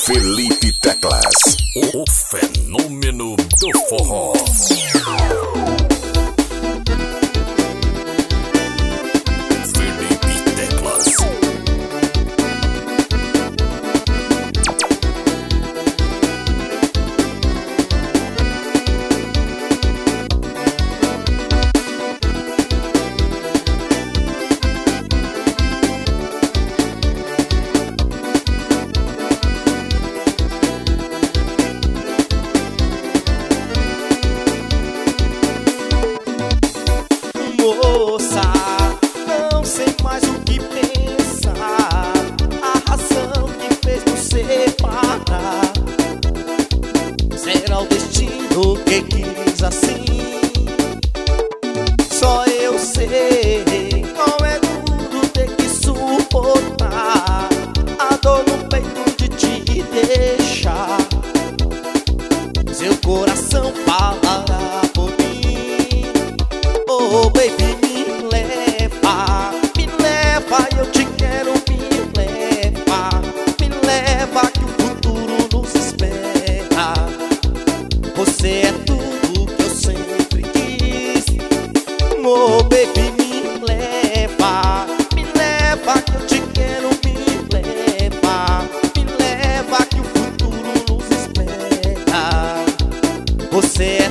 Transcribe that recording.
Felipe Teclas, o fenômeno do forró. Felipe Teclas. Moça, não sei mais o que pensar. A razão que fez nos separar. Será o destino que quis assim? Só eu sei como é duro ter que suportar a dor no peito de te deixar. Seu coração falará por mim. Oh baby, me leva, eu te quero, me leva que o futuro nos espera. Você é tudo que eu sempre quis. Oh baby, me leva que eu te quero, me leva que o futuro nos espera. Você é